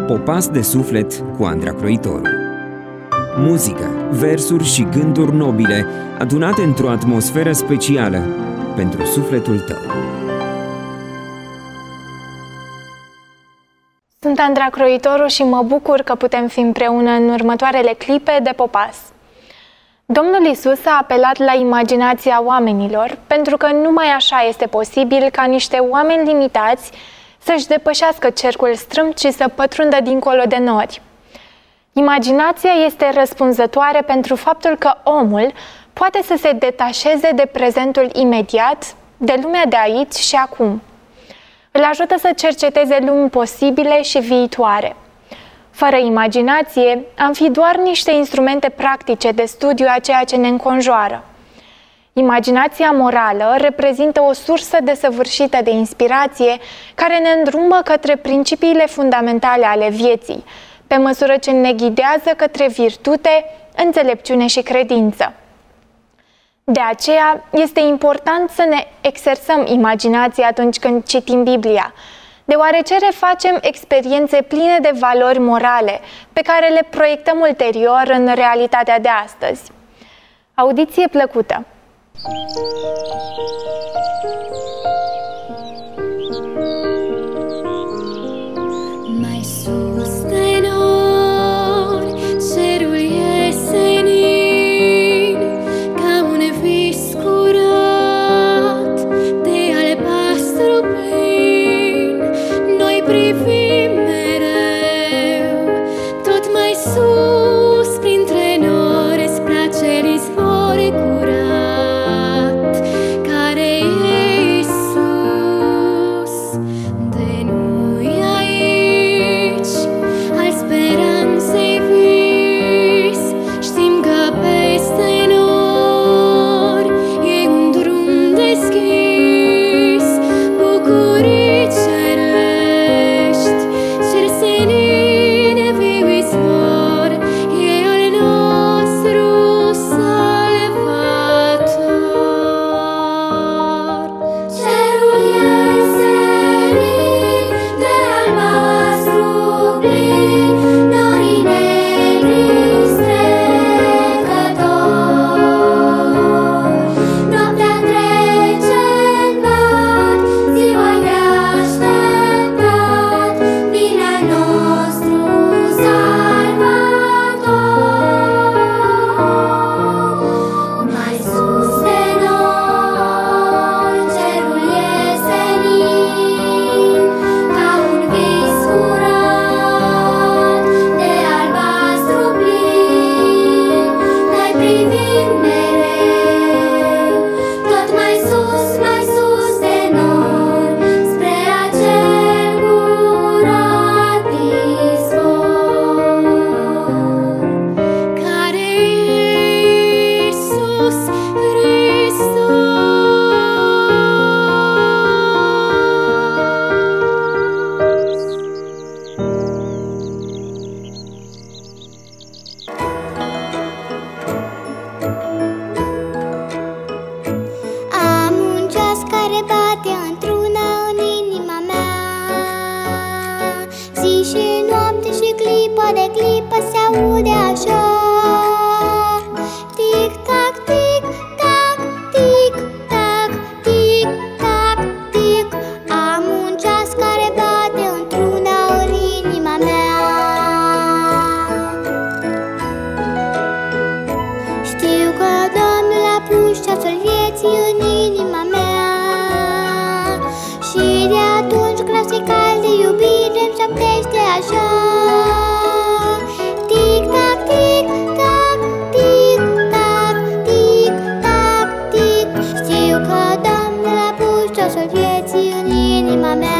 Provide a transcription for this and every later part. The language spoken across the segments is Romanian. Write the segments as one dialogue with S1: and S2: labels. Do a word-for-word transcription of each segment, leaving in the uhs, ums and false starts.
S1: Popas de suflet cu Andra Croitoru. Muzică, versuri și gânduri nobile adunate într-o atmosferă specială pentru sufletul tău.
S2: Sunt Andra Croitoru și mă bucur că putem fi împreună în următoarele clipe de Popas. Domnul Iisus a apelat la imaginația oamenilor, pentru că numai așa este posibil ca niște oameni limitați să-și depășească cercul strâmt și să pătrundă dincolo de nori. Imaginația este răspunzătoare pentru faptul că omul poate să se detașeze de prezentul imediat, de lumea de aici și acum. Îl ajută să cerceteze lumi posibile și viitoare. Fără imaginație, am fi doar niște instrumente practice de studiu a ceea ce ne înconjoară. Imaginația morală reprezintă o sursă desăvârșită de inspirație care ne îndrumă către principiile fundamentale ale vieții, pe măsură ce ne ghidează către virtute, înțelepciune și credință. De aceea, este important să ne exersăm imaginația atunci când citim Biblia, deoarece refacem experiențe pline de valori morale, pe care le proiectăm ulterior în realitatea de astăzi. Audiție plăcută!
S3: Mai sus de nori, cerul e senin, ca un vis curat de albastru plin. Noi privim mereu, tot mai sus, printre nori, spre acel izvor curat, care e Iisus. De nu-i aici, al speranței vis, știm că peste nori e un drum deschis, bucurii cerești, cel senin viu izvor, e al nostru salvator. Cerul e senin, de albastru plin, norii negri strecători. Noaptea trece în not, ziua-i așteptat, vine al nostru salvator. Mai sus de nori, cerul e senin, ca un vis curat de albastru plin. Noi privim mereu, tot mai sus, mai sus de nori, spre acel curat izvor, care e Iisus Am un ceas care bate într-una în inima mea, zi și noapte și clipă de clipă se aude așa. Tic-tac, tic-tac, tic-tac, tic-tac, tic. Am un ceas care bate într-una în inima mea. Știu că Domnul a pus ceasul vieții în inima mea, și de atunci glasul cald de iubire îmi șoptește așa. Tic-tac, tic-tac, tic-tac, tic-tac, tic. Știu că Domnul a pus ceasul vieții în inima mea.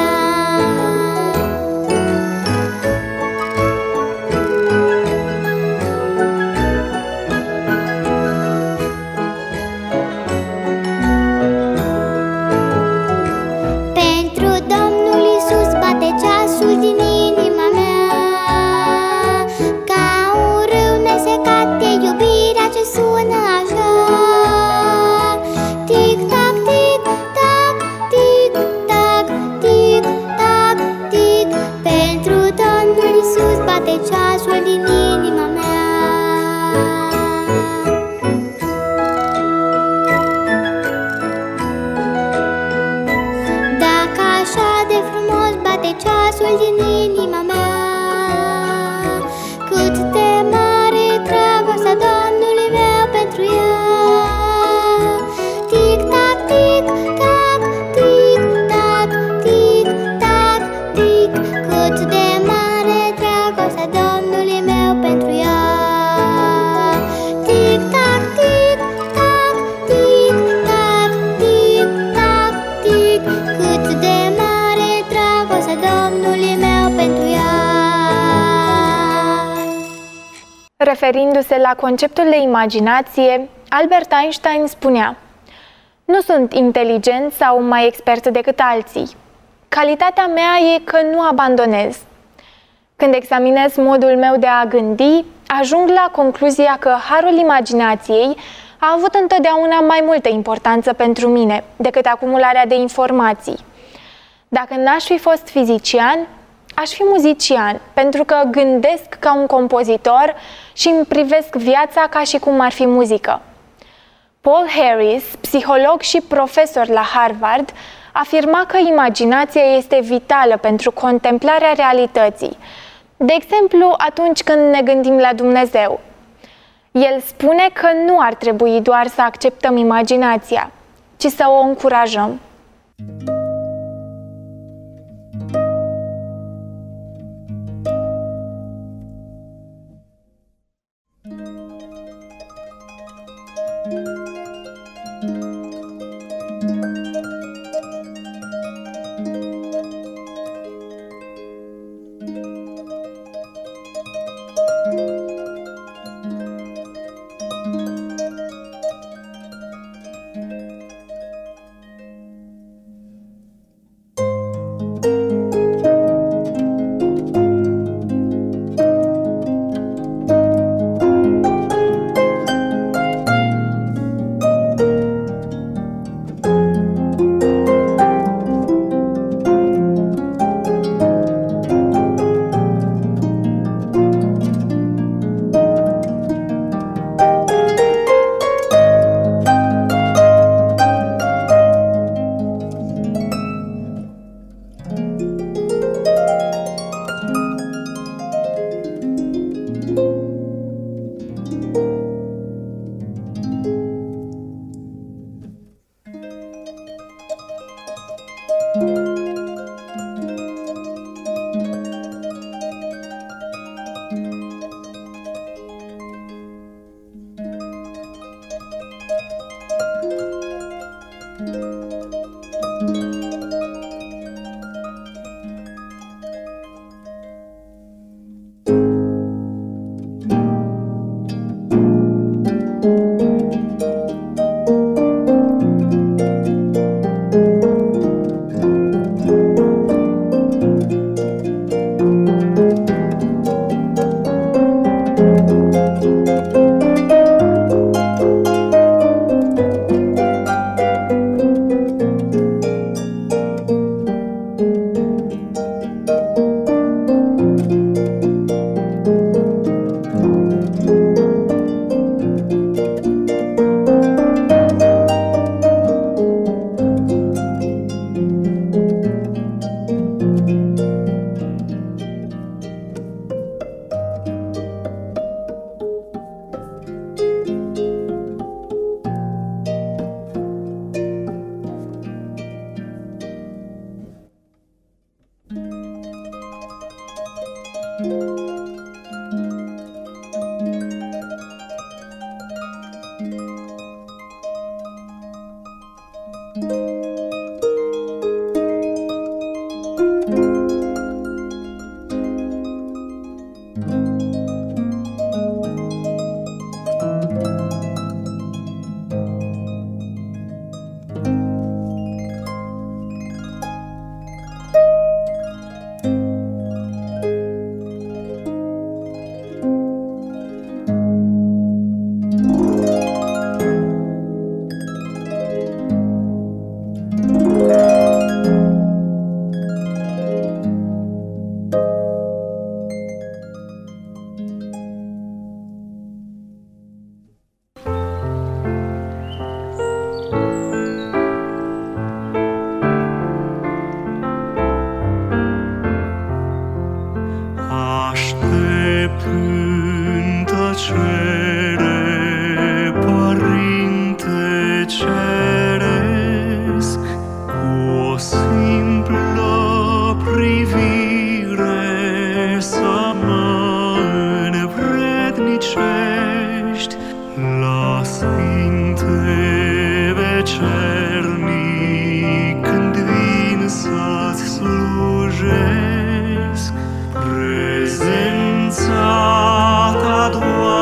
S3: Pentru Domnul Iisus bate ceasul din inima mea.
S2: Referindu-se la conceptul de imaginație, Albert Einstein spunea: "Nu sunt inteligent sau mai expert decât alții. Calitatea mea e că nu abandonez. Când examinez modul meu de a gândi, ajung la concluzia că harul imaginației a avut întotdeauna mai multă importanță pentru mine decât acumularea de informații. Dacă n-aș fi fost fizician, aș fi muzician, pentru că gândesc ca un compozitor și îmi privesc viața ca și cum ar fi muzică." Paul Harris, psiholog și profesor la Harvard, afirma că imaginația este vitală pentru contemplarea realității, de exemplu atunci când ne gândim la Dumnezeu. El spune că nu ar trebui doar să acceptăm imaginația, ci să o încurajăm.
S4: Prezența ta, Doamne,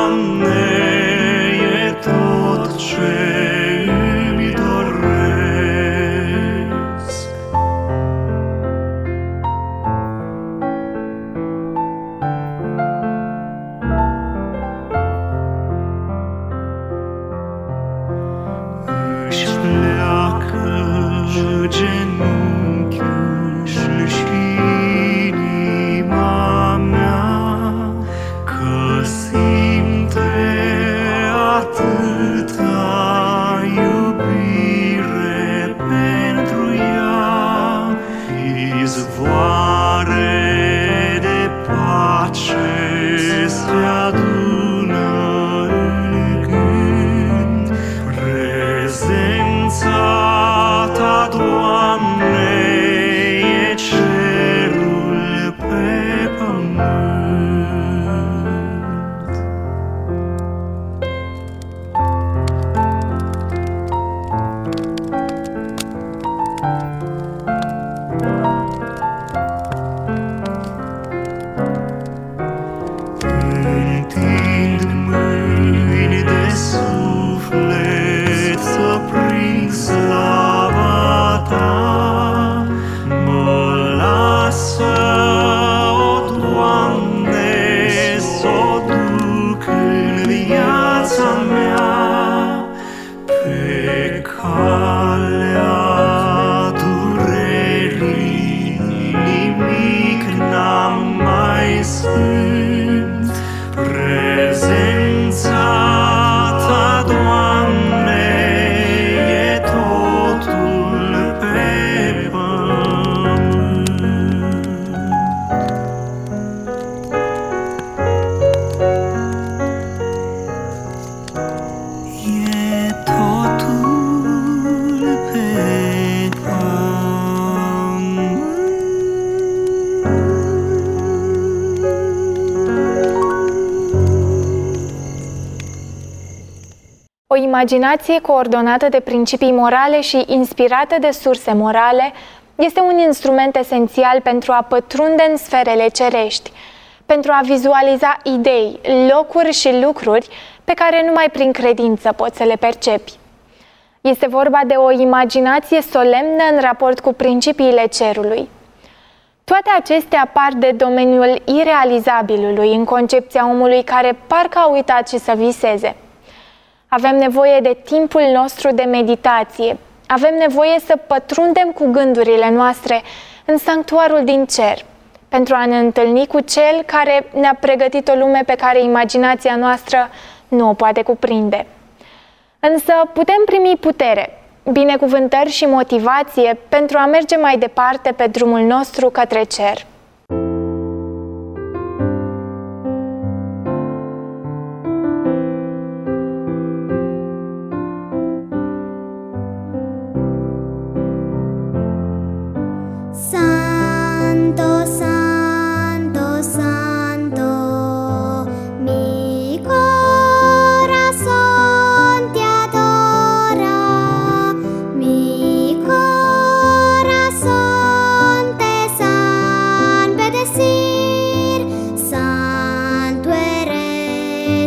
S2: O imaginație coordonată de principii morale și inspirată de surse morale este un instrument esențial pentru a pătrunde în sferele cerești, pentru a vizualiza idei, locuri și lucruri pe care numai prin credință poți să le percepi. Este vorba de o imaginație solemnă în raport cu principiile cerului. Toate acestea apar de domeniul irealizabilului în concepția omului care parcă a uitat și să viseze. Avem nevoie de timpul nostru de meditație. Avem nevoie să pătrundem cu gândurile noastre în sanctuarul din cer, pentru a ne întâlni cu Cel care ne-a pregătit o lume pe care imaginația noastră nu o poate cuprinde. Însă putem primi putere, binecuvântări și motivație pentru a merge mai departe pe drumul nostru către cer.
S3: Santo, Santo, Santo, mi corazón te adora, mi corazón te sabe decir, Santo eres,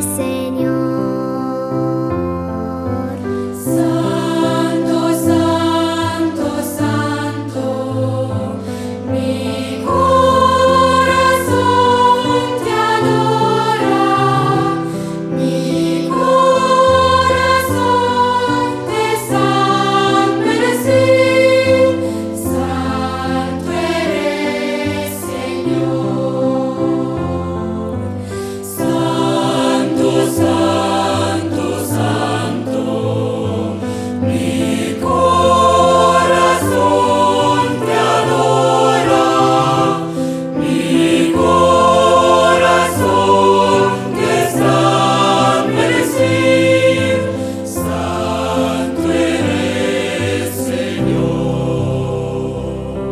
S3: Señor. Santo, Santo, Santo, mi corazón te adora, mi corazón te sabe decir, Santo eres, Señor. Santo, Santo, Santo, mi corazón te adora, mi corazón te sabe decir, Santo eres, Señor.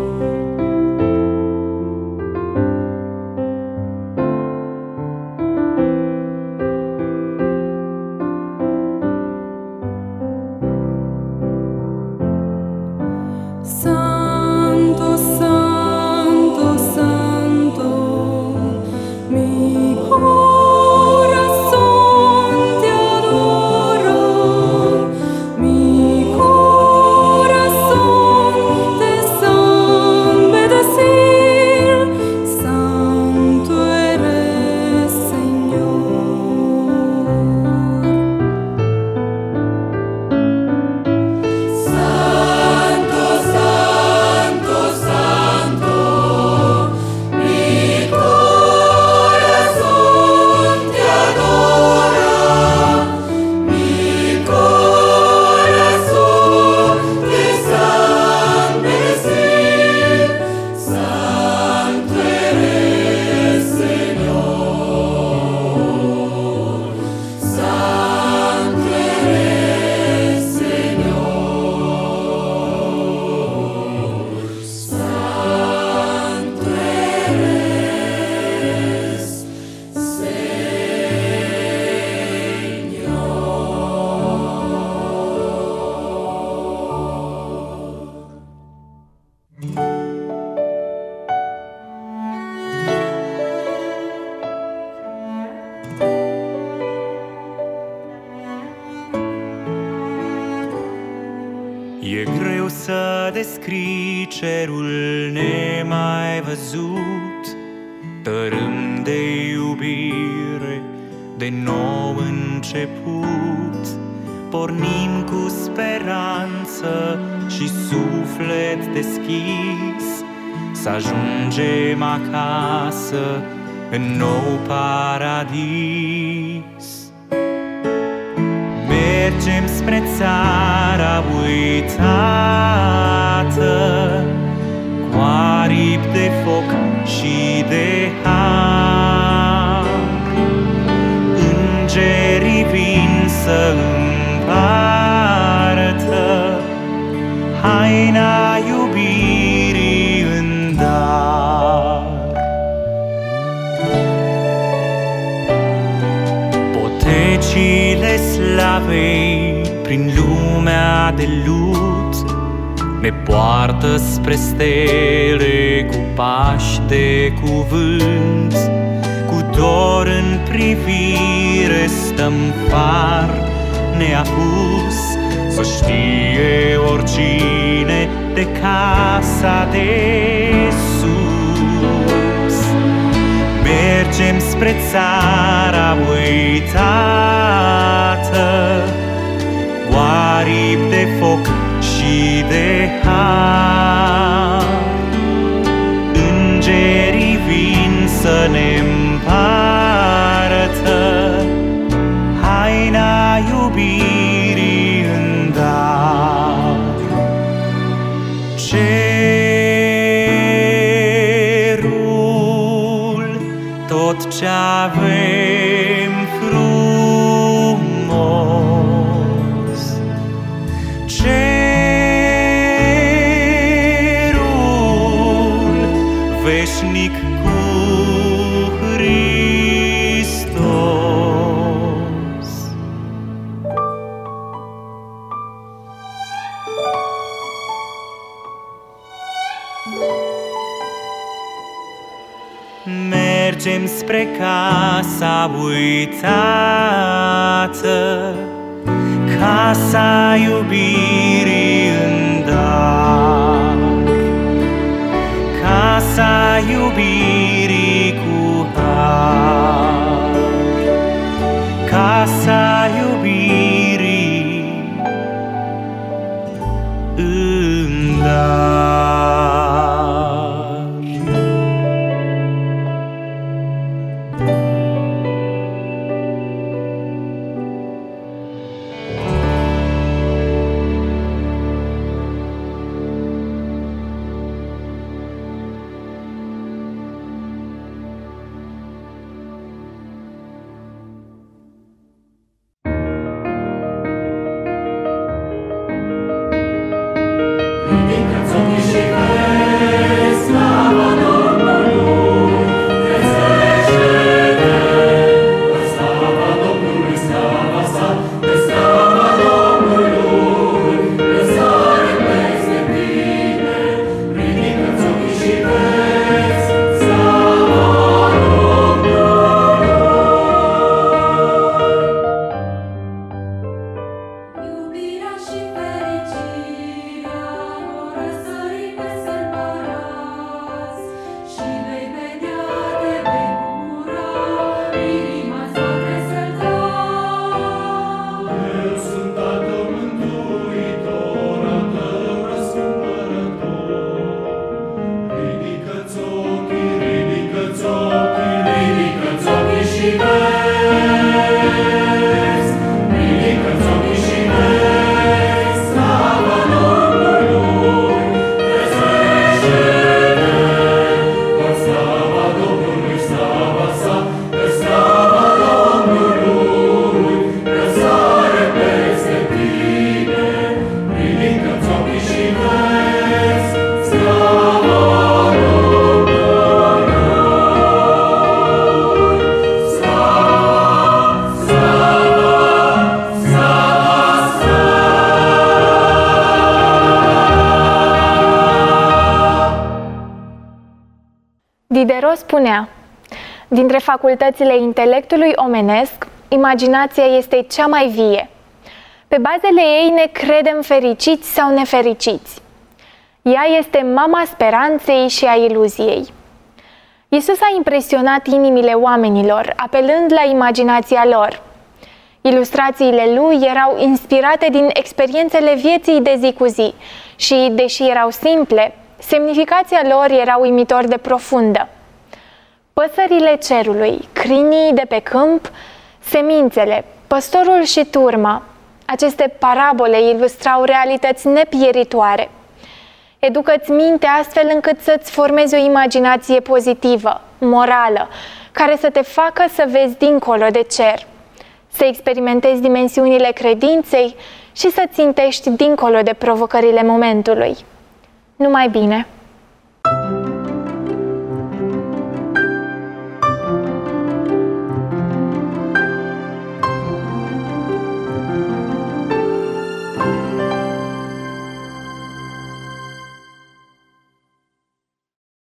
S3: Santo, Santo, Santo, mi corazón te adora, mi corazón te sabe decir, Santo eres, Señor. Santo, Santo, Santo, mi corazón te adora, mi corazón te sabe decir, Santo eres, Señor. Santo eres, Señor. Santo eres,
S4: E greu să descrii cerul nemai văzut, tărâm de iubire, de nou început. Pornim cu speranță și suflet deschis, să ajungem acasă în nou paradis. Mergem spre țara uitată, cu aripi de foc și de har. Îngerii vin să împartă haina iubirii în dar. Poate Vecile slavei prin lumea de lut ne poartă spre stele cu pași de cuvânt. Cu dor în privire stăm far neapus, să știe oricine de casa de sus. Mergem spre țara uitată, aripi de foc și de har. Îngerii vin să ne împartă haina iubirii în dar. Cerul, tot ce avem frumos, cerul veșnic cu Hristos. Mergem spre casa uitată, casa iubirii în dar, casa iubirii cu har, casa iubirii în dar.
S2: Diderot spunea: dintre facultățile intelectului omenesc, imaginația este cea mai vie. Pe bazele ei ne credem fericiți sau nefericiți. Ea este mama speranței și a iluziei. Iisus a impresionat inimile oamenilor, apelând la imaginația lor. Ilustrațiile lui erau inspirate din experiențele vieții de zi cu zi și, deși erau simple, semnificația lor era uimitor de profundă. Păsările cerului, crinii de pe câmp, semințele, păstorul și turma, aceste parabole ilustrau realități nepieritoare. Educă-ți mintea astfel încât să-ți formezi o imaginație pozitivă, morală, care să te facă să vezi dincolo de cer, să experimentezi dimensiunile credinței și să țintești dincolo de provocările momentului. Numai bine!